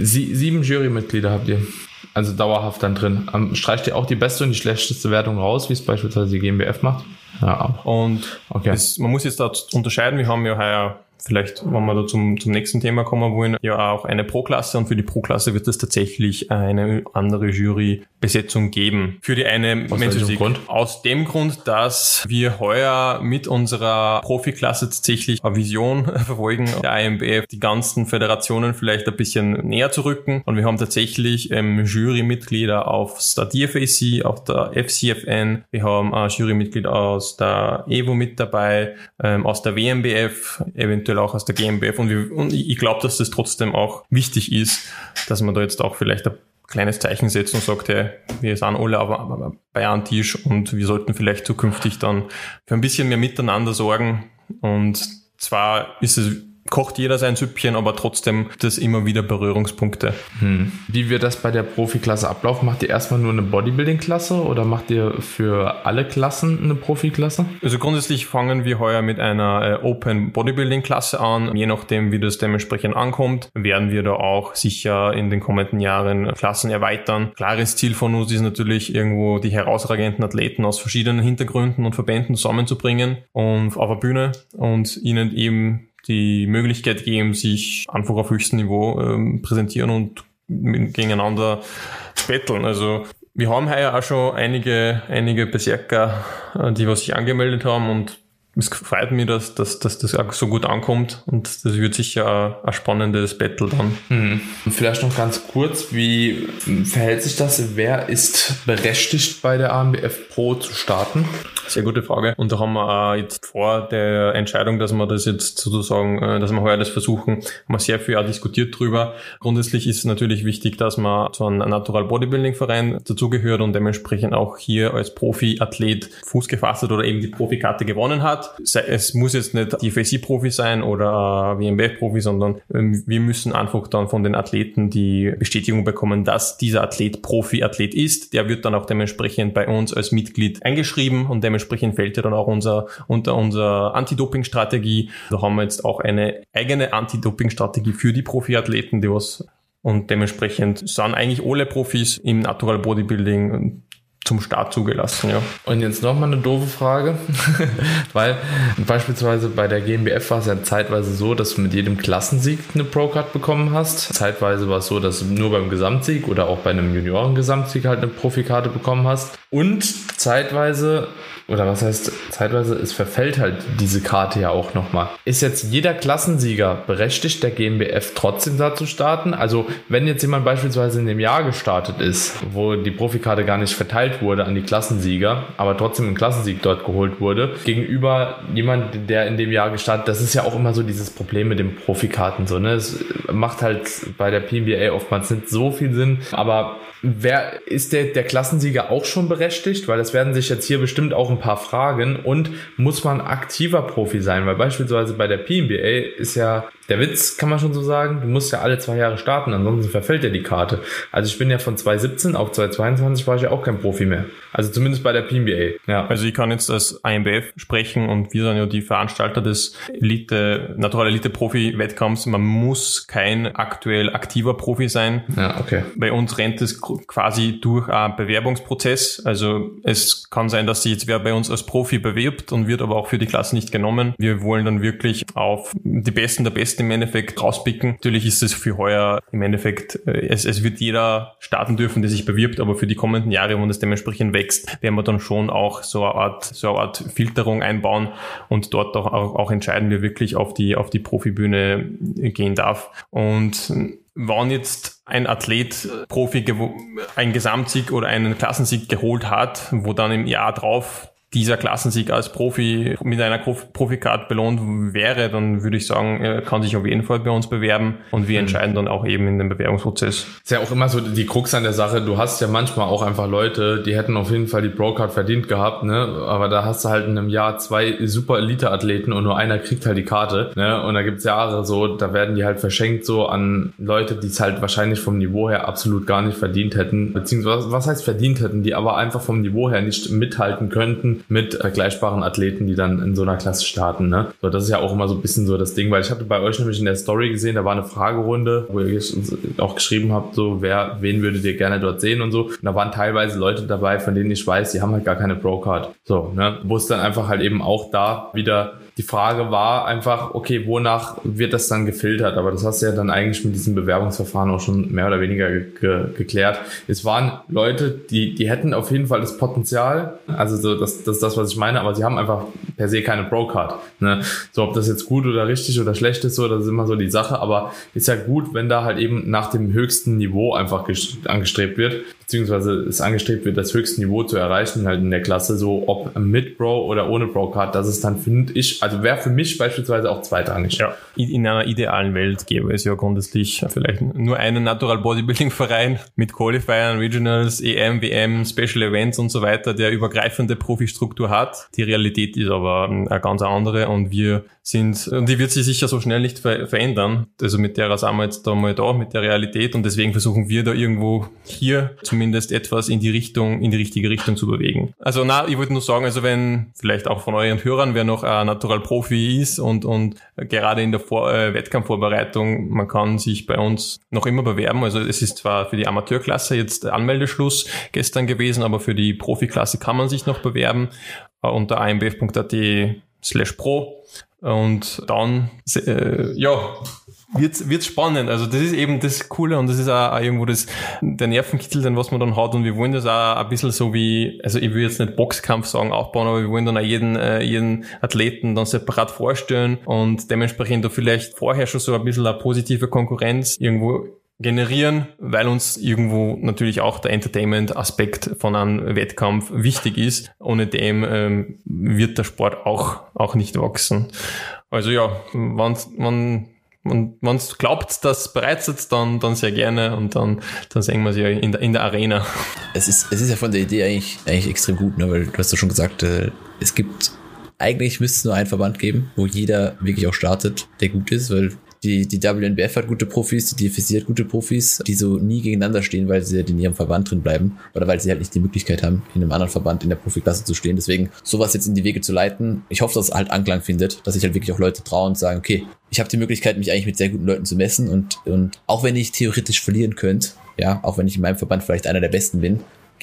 7 Jurymitglieder habt ihr. Also dauerhaft dann drin. Streicht ihr auch die beste und die schlechteste Wertung raus, wie es beispielsweise die GmbF macht? Ja, auch. Und man muss jetzt da unterscheiden, wir haben ja heuer, vielleicht, wenn wir da zum nächsten Thema kommen wollen, ja auch eine Pro-Klasse und für die Pro-Klasse wird es tatsächlich eine andere Jurybesetzung geben. Für die eine Menschphysik. Aus dem Grund, dass wir heuer mit unserer Profi-Klasse tatsächlich eine Vision verfolgen, der IMBF die ganzen Föderationen vielleicht ein bisschen näher zu rücken und wir haben tatsächlich Jurymitglieder auf der DFAC, auf der FCFN, wir haben ein Jurymitglied aus der EVO mit dabei, aus der WMBF, eventuell auch aus der GmbF und ich glaube, dass das trotzdem auch wichtig ist, dass man da jetzt auch vielleicht ein kleines Zeichen setzt und sagt, hey, wir sind alle bei einem Tisch und wir sollten vielleicht zukünftig dann für ein bisschen mehr Miteinander sorgen und zwar kocht jeder sein Süppchen, aber trotzdem das immer wieder Berührungspunkte. Wie wird das bei der Profiklasse ablaufen? Macht ihr erstmal nur eine Bodybuilding-Klasse oder macht ihr für alle Klassen eine Profiklasse? Also grundsätzlich fangen wir heuer mit einer Open Bodybuilding-Klasse an. Je nachdem, wie das dementsprechend ankommt, werden wir da auch sicher in den kommenden Jahren Klassen erweitern. Klares Ziel von uns ist natürlich irgendwo die herausragenden Athleten aus verschiedenen Hintergründen und Verbänden zusammenzubringen und auf der Bühne und ihnen eben die Möglichkeit geben, sich einfach auf höchstem Niveau präsentieren und gegeneinander zu betteln. Also wir haben heuer auch schon einige Berserker, die was sich angemeldet haben und es freut mich, dass das auch so gut ankommt und das wird sicher ein spannendes Battle dann. Vielleicht noch ganz kurz, wie verhält sich das? Wer ist berechtigt bei der AMBF Pro zu starten? Sehr gute Frage. Und da haben wir auch jetzt vor der Entscheidung, dass wir das jetzt sozusagen, dass wir heuer das versuchen, haben wir sehr viel auch diskutiert drüber. Grundsätzlich ist es natürlich wichtig, dass man zu einem Natural Bodybuilding Verein dazugehört und dementsprechend auch hier als Profi-Athlet Fuß gefasst hat oder eben die Profikarte gewonnen hat. Es muss jetzt nicht die FSI-Profi sein oder WMBF-Profi, sondern wir müssen einfach dann von den Athleten die Bestätigung bekommen, dass dieser Athlet Profi-Athlet ist. Der wird dann auch dementsprechend bei uns als Mitglied eingeschrieben und dementsprechend fällt ja dann auch unter unser Anti-Doping-Strategie. Da haben wir jetzt auch eine eigene Anti-Doping-Strategie für die Profi-Athleten, und dementsprechend sind eigentlich alle Profis im Natural Bodybuilding zum Start zugelassen, ja. Und jetzt nochmal eine doofe Frage, weil beispielsweise bei der GmbF war es ja zeitweise so, dass du mit jedem Klassensieg eine Pro-Card bekommen hast. Zeitweise war es so, dass du nur beim Gesamtsieg oder auch bei einem Junioren-Gesamtsieg halt eine Profikarte bekommen hast. Und zeitweise, oder was heißt zeitweise, es verfällt halt diese Karte ja auch nochmal. Ist jetzt jeder Klassensieger berechtigt, der GmbF trotzdem da zu starten? Also wenn jetzt jemand beispielsweise in dem Jahr gestartet ist, wo die Profikarte gar nicht verteilt wurde an die Klassensieger, aber trotzdem ein Klassensieg dort geholt wurde, gegenüber jemand, der in dem Jahr gestartet, das ist ja auch immer so dieses Problem mit den Profikarten so, ne? Es macht halt bei der PNBA oftmals nicht so viel Sinn, aber wer ist der Klassensieger auch schon berechtigt? Weil es werden sich jetzt hier bestimmt auch ein paar fragen. Und muss man aktiver Profi sein? Weil beispielsweise bei der PNBA ist ja der Witz, kann man schon so sagen, du musst ja alle 2 Jahre starten, ansonsten verfällt ja die Karte. Also ich bin ja von 2017 auf 2022 war ich ja auch kein Profi mehr. Also zumindest bei der PNBA. Ja. Also ich kann jetzt als INBF sprechen und wir sind ja die Veranstalter des Natural Elite Profi Wettkampfs. Man muss kein aktuell aktiver Profi sein. Ja, okay. Bei uns rennt es quasi durch einen Bewerbungsprozess. Also es kann sein, dass sich jetzt wer bei uns als Profi bewirbt und wird aber auch für die Klasse nicht genommen. Wir wollen dann wirklich auf die Besten der Besten im Endeffekt rauspicken. Natürlich ist es für heuer im Endeffekt, es wird jeder starten dürfen, der sich bewirbt, aber für die kommenden Jahre, wenn das dementsprechend wächst, werden wir dann schon auch so eine Art Filterung einbauen und dort auch entscheiden, wer wirklich auf die Profibühne gehen darf. Und wenn jetzt ein Athlet Profi einen Gesamtsieg oder einen Klassensieg geholt hat, wo dann im Jahr drauf dieser Klassensieg als Profi mit einer Profikarte belohnt wäre, dann würde ich sagen, er kann sich auf jeden Fall bei uns bewerben und wir entscheiden dann auch eben in dem Bewerbungsprozess. Ist ja auch immer so die Krux an der Sache, du hast ja manchmal auch einfach Leute, die hätten auf jeden Fall die Pro-Card verdient gehabt, ne? Aber da hast du halt in einem Jahr 2 super Elite-Athleten und nur einer kriegt halt die Karte, ne? Und da gibt's Jahre so, da werden die halt verschenkt so an Leute, die es halt wahrscheinlich vom Niveau her absolut gar nicht verdient hätten, beziehungsweise was heißt verdient hätten, die aber einfach vom Niveau her nicht mithalten könnten mit vergleichbaren Athleten, die dann in so einer Klasse starten, ne? So, das ist ja auch immer so ein bisschen so das Ding, weil ich hatte bei euch nämlich in der Story gesehen, da war eine Fragerunde, wo ihr auch geschrieben habt, so, wen würdet ihr gerne dort sehen und so. Und da waren teilweise Leute dabei, von denen ich weiß, die haben halt gar keine Pro-Card. So, ne? Wo es dann einfach halt eben auch da wieder die Frage war einfach, okay, wonach wird das dann gefiltert? Aber das hast du ja dann eigentlich mit diesem Bewerbungsverfahren auch schon mehr oder weniger geklärt. Es waren Leute, die hätten auf jeden Fall das Potenzial, also so, das ist das, was ich meine, aber sie haben einfach per se keine Pro-Card. Ne? So, ob das jetzt gut oder richtig oder schlecht ist, so, das ist immer so die Sache, aber ist ja gut, wenn da halt eben nach dem höchsten Niveau einfach angestrebt wird, beziehungsweise es angestrebt wird, das höchste Niveau zu erreichen halt in der Klasse, so ob mit Pro oder ohne Pro-Card, das ist dann, finde ich, also wäre für mich beispielsweise auch zweitrangig. Ja, in einer idealen Welt gäbe es ja grundsätzlich vielleicht nur einen Natural Bodybuilding Verein mit Qualifiern, Regionals, EM, WM, Special Events und so weiter, der übergreifende Profistruktur hat. Die Realität ist aber eine ganz andere und die wird sich sicher so schnell nicht verändern. Also mit der sind wir jetzt da mal da, mit der Realität und deswegen versuchen wir da irgendwo hier zumindest etwas in die richtige Richtung zu bewegen. Also ich wollte nur sagen, also wenn vielleicht auch von euren Hörern, wer noch ein Natural Profi ist und gerade in der Wettkampfvorbereitung, man kann sich bei uns noch immer bewerben. Also es ist zwar für die Amateurklasse jetzt Anmeldeschluss gestern gewesen, aber für die Profiklasse kann man sich noch bewerben unter ambf.at/pro. Und dann, wird's spannend. Also das ist eben das Coole und das ist auch irgendwo der Nervenkitzel, den was man dann hat und wir wollen das auch ein bisschen so wie, also ich will jetzt nicht Boxkampf sagen, aufbauen, aber wir wollen dann auch jeden Athleten dann separat vorstellen und dementsprechend da vielleicht vorher schon so ein bisschen eine positive Konkurrenz irgendwo generieren, weil uns irgendwo natürlich auch der Entertainment-Aspekt von einem Wettkampf wichtig ist. Ohne dem wird der Sport auch nicht wachsen. Also ja, wenn es glaubt, dass bereits jetzt, dann sehr gerne und dann sehen wir sie ja in der Arena. Es ist ja von der Idee eigentlich extrem gut, ne? Weil du hast ja schon gesagt, eigentlich müsste es nur einen Verband geben, wo jeder wirklich auch startet, der gut ist, weil die WNBF hat gute Profis, die DFSC hat gute Profis, die so nie gegeneinander stehen, weil sie halt in ihrem Verband drin bleiben oder weil sie halt nicht die Möglichkeit haben, in einem anderen Verband in der Profiklasse zu stehen. Deswegen sowas jetzt in die Wege zu leiten. Ich hoffe, dass es halt Anklang findet, dass sich halt wirklich auch Leute trauen und sagen, okay, ich habe die Möglichkeit, mich eigentlich mit sehr guten Leuten zu messen und auch wenn ich theoretisch verlieren könnte, ja, auch wenn ich in meinem Verband vielleicht einer der Besten bin,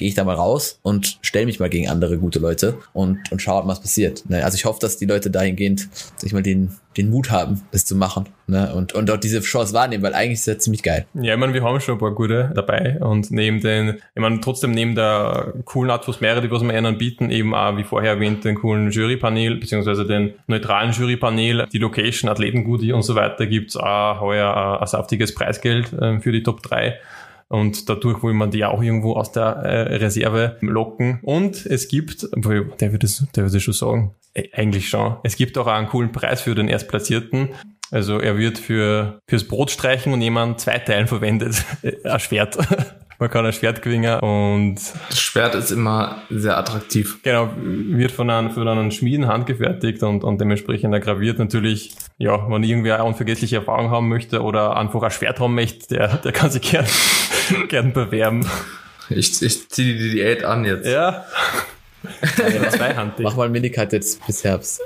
gehe ich da mal raus und stelle mich mal gegen andere gute Leute und schaue, was passiert. Ne? Also ich hoffe, dass die Leute dahingehend sich mal den Mut haben, das zu machen, ne? Und auch diese Chance wahrnehmen, weil eigentlich ist das ziemlich geil. Ja, ich meine, wir haben schon ein paar gute dabei und trotzdem neben der coolen Atmosphäre, die was wir ihnen bieten, eben auch, wie vorher erwähnt, den coolen Jurypanel, beziehungsweise den neutralen Jurypanel, die Location, Athletengoodie und so weiter, gibt's auch heuer ein saftiges Preisgeld für die Top 3. Und dadurch will man die auch irgendwo aus der Reserve locken. Und es gibt, der wird es schon sagen, eigentlich schon, es gibt auch einen coolen Preis für den Erstplatzierten. Also er wird fürs Brotstreichen und jemand 2 Teilen verwendet. Ein Schwert. Man kann ein Schwert gewinnen und... Das Schwert ist immer sehr attraktiv. Genau, wird von einem Schmieden handgefertigt und dementsprechend graviert. Natürlich, ja, wenn irgendwer eine unvergessliche Erfahrung haben möchte oder einfach ein Schwert haben möchte, der kann sich gern bewerben. Ich ziehe die Diät an jetzt. Ja. Zweihandig. Mach mal einen Minicut jetzt bis Herbst.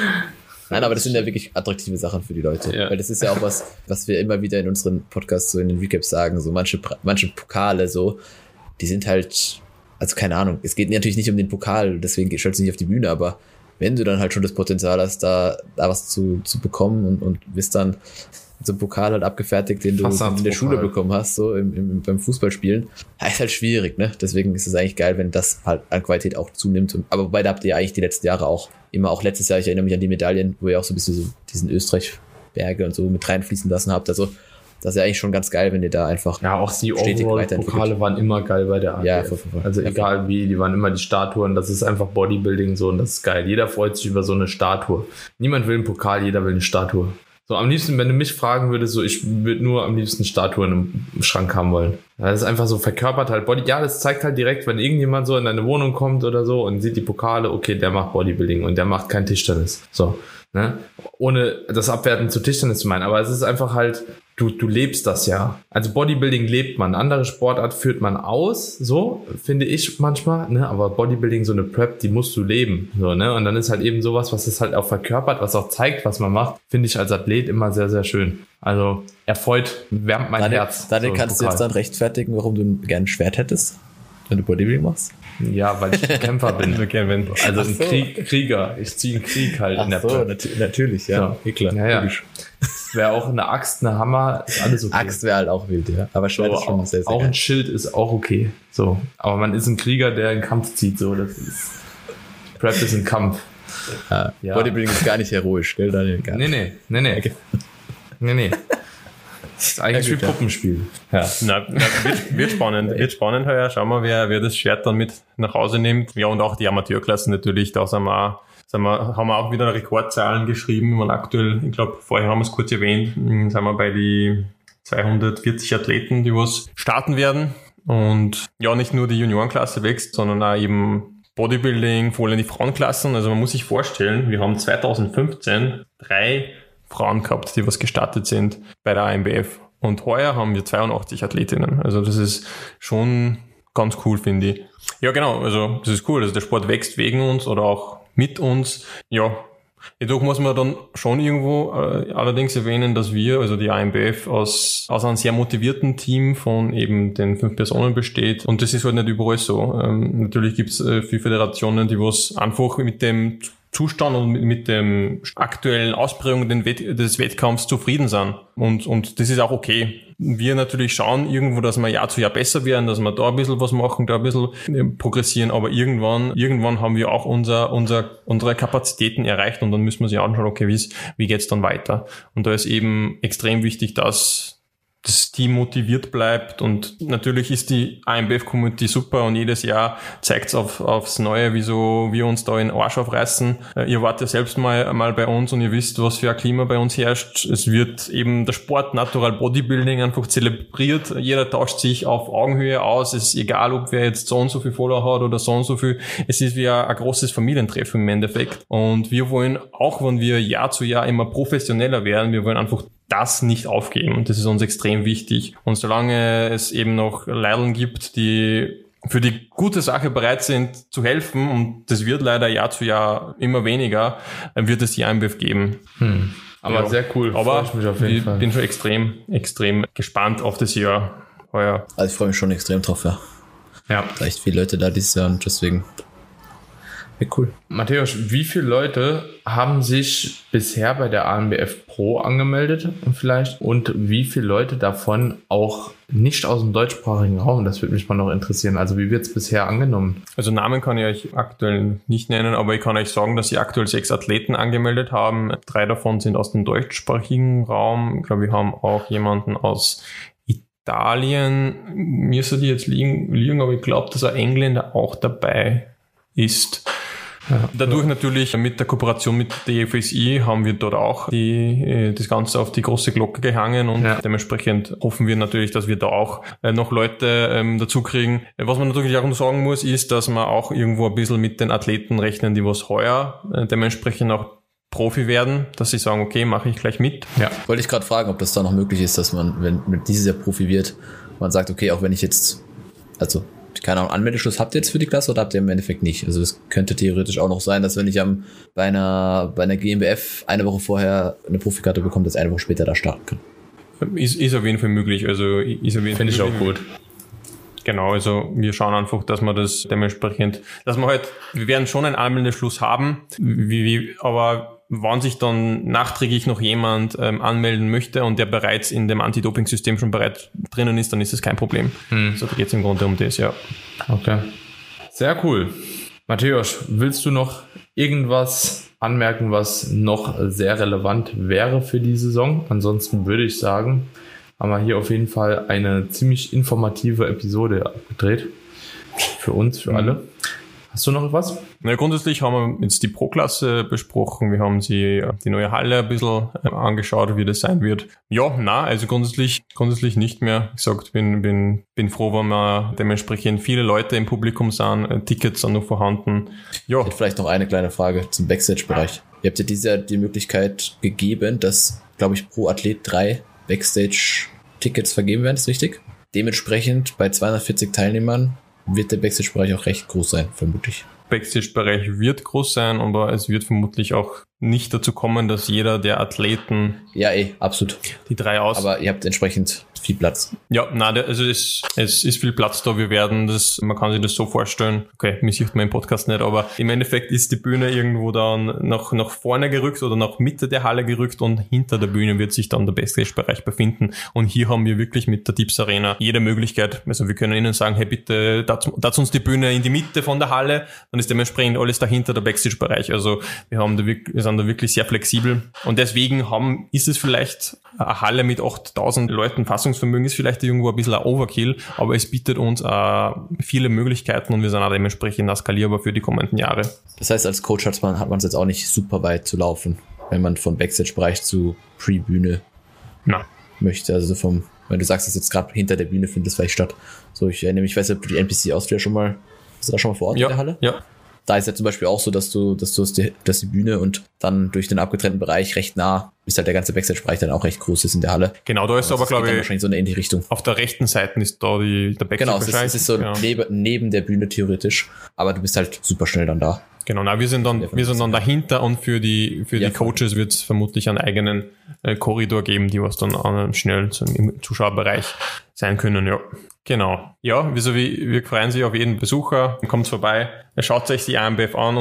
Nein, aber das sind ja wirklich attraktive Sachen für die Leute. Ja. Weil das ist ja auch was wir immer wieder in unseren Podcasts so in den Recaps sagen, so manche Pokale so, die sind halt, also keine Ahnung, es geht natürlich nicht um den Pokal, deswegen stellst du nicht auf die Bühne, aber wenn du dann halt schon das Potenzial hast, da was zu bekommen und bist dann so ein Pokal halt abgefertigt, den du in der Schule bekommen hast, so beim Fußballspielen, ist halt schwierig, ne? Deswegen ist es eigentlich geil, wenn das halt an Qualität auch zunimmt. Aber wobei, da habt ihr ja eigentlich die letzten Jahre auch letztes Jahr, ich erinnere mich an die Medaillen, wo ihr auch so ein bisschen so diesen Österreich-Berge und so mit reinfließen lassen habt. Also das ist ja eigentlich schon ganz geil, wenn ihr da einfach ja, auch die Overall-Pokale waren immer geil bei der ADF. Ja, voll. Also egal wie, die waren immer die Statuen, das ist einfach Bodybuilding so und das ist geil. Jeder freut sich über so eine Statue. Niemand will einen Pokal, jeder will eine Statue. So, am liebsten, wenn du mich fragen würdest, so, ich würde nur am liebsten Statuen im Schrank haben wollen. Das ist einfach so verkörpert halt Body. Ja, das zeigt halt direkt, wenn irgendjemand so in deine Wohnung kommt oder so und sieht die Pokale, okay, der macht Bodybuilding und der macht kein Tischtennis. So, ne? Ohne das Abwerten zu Tischtennis zu meinen. Aber es ist einfach halt, du lebst das ja. Also Bodybuilding lebt man. Andere Sportart führt man aus, so, finde ich manchmal, ne? Aber Bodybuilding, so eine Prep, die musst du leben, so, ne? Und dann ist halt eben sowas, was es halt auch verkörpert, was auch zeigt, was man macht, finde ich als Athlet immer sehr, sehr schön. Also, wärmt mein Herz. Daniel, kannst du jetzt dann rechtfertigen, warum du gerne ein Schwert hättest, wenn du Bodybuilding machst? Ja, weil ich ein Kämpfer bin. Also ein Krieger. Ich ziehe einen Krieg halt in der Prep. Natürlich, ja. Klar. Ja. Es wäre auch eine Axt, eine Hammer, ist alles okay. Axt wäre halt auch wild, ja. Aber Schwert ist schon sehr, sehr auch geil. Ein Schild ist auch okay. So. Aber man ist ein Krieger, der einen Kampf zieht. So. Das ist, Prep ist ein Kampf. Ja. Bodybuilding ist gar nicht heroisch, gell, Daniel? Nee. Okay. Nee. Das ist eigentlich wie Puppenspiel. Ja. Wird spannend. Wird spannend heuer. Schauen wir, wer das Schwert dann mit nach Hause nimmt. Ja, und auch die Amateurklassen natürlich. Da haben wir auch wieder Rekordzahlen geschrieben. Man aktuell, ich glaube, vorher haben wir es kurz erwähnt, sind wir bei die 240 Athleten, die was starten werden. Und ja, nicht nur die Juniorenklasse wächst, sondern auch eben Bodybuilding, vor allem die Frauenklassen. Also man muss sich vorstellen, wir haben 2015 3 Frauen gehabt, die was gestartet sind bei der ANBF. Und heuer haben wir 82 Athletinnen. Also das ist schon ganz cool, finde ich. Ja, genau. Also das ist cool. Also der Sport wächst wegen uns oder auch mit uns. Ja, jedoch muss man dann schon irgendwo allerdings erwähnen, dass wir, also die ANBF, aus einem sehr motivierten Team von eben den 5 Personen besteht. Und das ist halt nicht überall so. Natürlich gibt es viele Föderationen, die was einfach mit dem Zustand und mit dem aktuellen Ausprägung des Wettkampfs zufrieden sind. Und das ist auch okay. Wir natürlich schauen irgendwo, dass wir Jahr zu Jahr besser werden, dass wir da ein bisschen was machen, da ein bisschen progressieren, aber irgendwann haben wir auch unsere Kapazitäten erreicht und dann müssen wir sich anschauen, okay, wie geht's dann weiter? Und da ist eben extrem wichtig, dass das Team motiviert bleibt und natürlich ist die ANBF-Community super und jedes Jahr zeigt's aufs Neue, wieso wir uns da in den Arsch aufreißen. Ihr wart ja selbst mal bei uns und ihr wisst, was für ein Klima bei uns herrscht. Es wird eben der Sport Natural Bodybuilding einfach zelebriert. Jeder tauscht sich auf Augenhöhe aus. Es ist egal, ob wer jetzt so und so viel Follower hat oder so und so viel. Es ist wie ein großes Familientreffen im Endeffekt. Und wir wollen, auch wenn wir Jahr zu Jahr immer professioneller werden, wir wollen einfach das nicht aufgeben. Und das ist uns extrem wichtig. Und solange es eben noch Leute gibt, die für die gute Sache bereit sind zu helfen, und das wird leider Jahr zu Jahr immer weniger, wird es die ANBF geben. Aber ja, sehr cool. Aber ich bin schon extrem gespannt auf das Jahr heuer. Also ich freue mich schon extrem drauf, ja. Ja. Vielleicht viele Leute da dieses Jahr und deswegen cool. Matthäus, wie viele Leute haben sich bisher bei der ANBF Pro angemeldet vielleicht und wie viele Leute davon auch nicht aus dem deutschsprachigen Raum? Das würde mich mal noch interessieren. Also wie wird es bisher angenommen? Also Namen kann ich euch aktuell nicht nennen, aber ich kann euch sagen, dass sie aktuell 6 Athleten angemeldet haben. 3 davon sind aus dem deutschsprachigen Raum. Ich glaube, wir haben auch jemanden aus Italien. Müsste die jetzt liegen, aber ich glaube, dass ein Engländer auch dabei ist. Ja. Dadurch natürlich mit der Kooperation mit der FSI haben wir dort auch das Ganze auf die große Glocke gehangen und dementsprechend hoffen wir natürlich, dass wir da auch noch Leute dazu kriegen. Was man natürlich auch noch sagen muss, ist, dass wir auch irgendwo ein bisschen mit den Athleten rechnen, die was heuer dementsprechend auch Profi werden, dass sie sagen, okay, mache ich gleich mit. Ja. Wollte ich gerade fragen, ob das da noch möglich ist, dass man, wenn dieses Jahr Profi wird, man sagt, okay, auch wenn ich jetzt, also keine Ahnung, Anmeldeschluss habt ihr jetzt für die Klasse oder habt ihr im Endeffekt nicht? Also es könnte theoretisch auch noch sein, dass wenn ich bei einer GmbF eine Woche vorher eine Profikarte bekomme, dass ich eine Woche später da starten kann. Ist auf jeden Fall möglich. Also ist auf jeden Fall Finde ich auch gut. Genau, also wir schauen einfach, dass wir das dementsprechend, dass wir halt, wir werden schon einen Anmeldeschluss haben, aber wann sich dann nachträglich noch jemand anmelden möchte und der bereits in dem Anti-Doping-System schon bereits drinnen ist, dann ist das kein Problem. Also da geht es im Grunde um das, ja. Okay. Sehr cool. Matthäus, willst du noch irgendwas anmerken, was noch sehr relevant wäre für die Saison? Ansonsten würde ich sagen, haben wir hier auf jeden Fall eine ziemlich informative Episode abgedreht. Für uns, für alle. Hast du noch was? Na, grundsätzlich haben wir jetzt die Pro-Klasse besprochen. Wir haben die neue Halle ein bisschen angeschaut, wie das sein wird. Ja, also grundsätzlich nicht mehr. Wie gesagt, bin froh, wenn wir dementsprechend viele Leute im Publikum sind. Tickets sind noch vorhanden. Ja. Ich hätte vielleicht noch eine kleine Frage zum Backstage-Bereich. Ihr habt ja dieses Jahr die Möglichkeit gegeben, dass, glaube ich, pro Athlet 3 Backstage-Tickets vergeben werden. Ist richtig? Dementsprechend bei 240 Teilnehmern wird der Backstage-Bereich auch recht groß sein, vermutlich. Backstage-Bereich wird groß sein, aber es wird vermutlich auch nicht dazu kommen, dass jeder der Athleten... Ja, absolut. Die 3 aus... Aber ihr habt entsprechend viel Platz. Ja, also es ist viel Platz da. Wir werden man kann sich das so vorstellen, okay, mir sieht man im Podcast nicht, aber im Endeffekt ist die Bühne irgendwo dann nach vorne gerückt oder nach Mitte der Halle gerückt und hinter der Bühne wird sich dann der Backstage-Bereich befinden. Und hier haben wir wirklich mit der Tips Arena jede Möglichkeit. Also wir können ihnen sagen, hey, bitte, tat uns die Bühne in die Mitte von der Halle, dann ist dementsprechend alles dahinter der Backstage-Bereich. Also wir sind da wirklich sehr flexibel und deswegen ist es vielleicht eine Halle mit 8.000 Leuten Fassungsvermögen, ist vielleicht irgendwo ein bisschen ein Overkill, aber es bietet uns viele Möglichkeiten und wir sind auch dementsprechend skalierbar für die kommenden Jahre. Das heißt, als Coach hat man es jetzt auch nicht super weit zu laufen, wenn man von Backstage-Bereich zu Pre-Bühne möchte. Also wenn du sagst, dass jetzt gerade hinter der Bühne findet es vielleicht statt. So, ich weiß nicht, ob du die NPC Austria schon mal vor Ort in der Halle? Ja. Da ist ja zum Beispiel auch so, dass die Bühne und dann durch den abgetrennten Bereich recht nah ist halt der ganze Backstage-Bereich dann auch recht groß ist in der Halle. Genau, da ist aber, glaube ich, wahrscheinlich so in die Richtung. Auf der rechten Seite ist da der Backstage-Bereich. Genau, es ist so neben der Bühne theoretisch, aber du bist halt super schnell dann da. Genau, wir sind dann dahinter und für die Coaches wird es vermutlich einen eigenen Korridor geben, die was dann schnell im Zuschauerbereich sein können, ja. Genau. Ja, wir freuen sich auf jeden Besucher. Kommt vorbei, schaut euch die ANBF an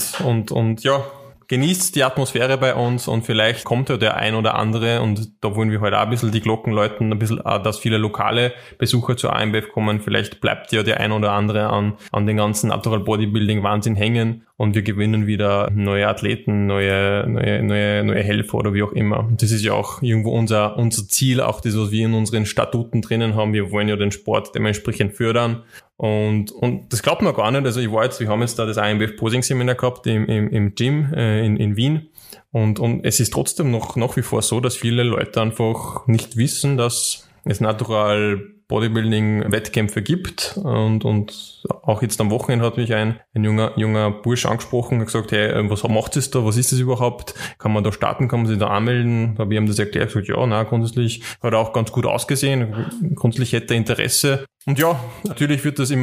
und ja, genießt die Atmosphäre bei uns und vielleicht kommt ja der ein oder andere und da wollen wir heute auch ein bisschen die Glocken läuten, ein bisschen, dass viele lokale Besucher zur ANBF kommen. Vielleicht bleibt ja der ein oder andere an den ganzen Natural Bodybuilding Wahnsinn hängen und wir gewinnen wieder neue Athleten, neue Helfer oder wie auch immer. Und das ist ja auch irgendwo unser Ziel, auch das, was wir in unseren Statuten drinnen haben. Wir wollen ja den Sport dementsprechend fördern. Und das glaubt man gar nicht. Also wir haben jetzt da das ANBF Posing Seminar gehabt im Gym in Wien. Und es ist trotzdem nach wie vor so, dass viele Leute einfach nicht wissen, dass es Natural Bodybuilding Wettkämpfe gibt und auch jetzt am Wochenende hat mich ein junger Bursch angesprochen und gesagt, hey, was macht es da, was ist das überhaupt, kann man da starten, kann man sich da anmelden, da habe ich ihm das erklärt, gesagt, ja, grundsätzlich hat er auch ganz gut ausgesehen, grundsätzlich hätte er Interesse und ja, natürlich wird das immer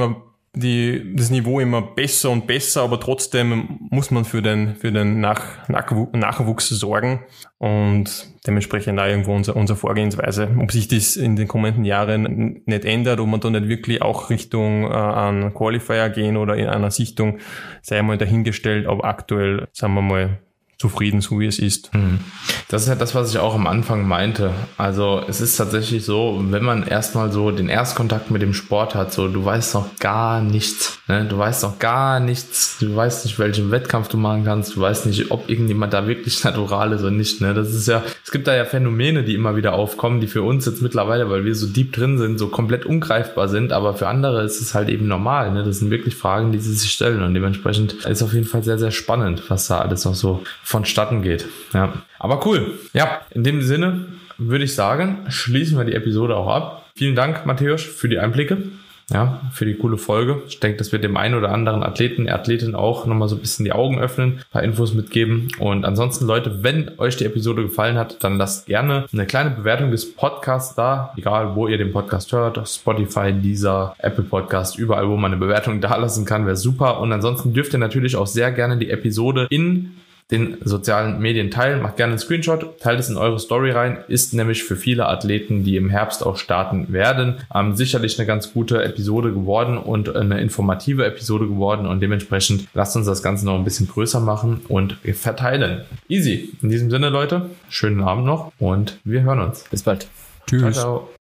das Niveau immer besser und besser, aber trotzdem muss man für den Nachwuchs sorgen und dementsprechend auch irgendwo unsere Vorgehensweise. Ob sich das in den kommenden Jahren nicht ändert, ob man da nicht wirklich auch Richtung an Qualifier gehen oder in einer Sichtung, sei mal dahingestellt, aber aktuell, sagen wir mal, zufrieden, so wie es ist. Das ist ja das, was ich auch am Anfang meinte. Also es ist tatsächlich so, wenn man erstmal so den Erstkontakt mit dem Sport hat, so du weißt noch gar nichts, ne? Du weißt noch gar nichts, du weißt nicht, welchen Wettkampf du machen kannst, du weißt nicht, ob irgendjemand da wirklich natural ist oder nicht, ne? Das ist ja, es gibt da ja Phänomene, die immer wieder aufkommen, die für uns jetzt mittlerweile, weil wir so deep drin sind, so komplett ungreifbar sind, aber für andere ist es halt eben normal, ne? Das sind wirklich Fragen, die sie sich stellen und dementsprechend ist auf jeden Fall sehr, sehr spannend, was da alles noch so vonstatten geht. Ja. Aber cool. Ja, in dem Sinne würde ich sagen, schließen wir die Episode auch ab. Vielen Dank, Matthäus, für die Einblicke. Ja, für die coole Folge. Ich denke, das wird dem einen oder anderen Athletin auch nochmal so ein bisschen die Augen öffnen, ein paar Infos mitgeben. Und ansonsten, Leute, wenn euch die Episode gefallen hat, dann lasst gerne eine kleine Bewertung des Podcasts da, egal wo ihr den Podcast hört, Spotify, Deezer, Apple Podcast, überall, wo man eine Bewertung da lassen kann, wäre super. Und ansonsten dürft ihr natürlich auch sehr gerne die Episode in den sozialen Medien teilen. Macht gerne einen Screenshot, teilt es in eure Story rein. Ist nämlich für viele Athleten, die im Herbst auch starten werden, sicherlich eine ganz gute Episode geworden und eine informative Episode geworden und dementsprechend lasst uns das Ganze noch ein bisschen größer machen und verteilen. Easy. In diesem Sinne, Leute, schönen Abend noch und wir hören uns. Bis bald. Tschüss. Ciao, ciao.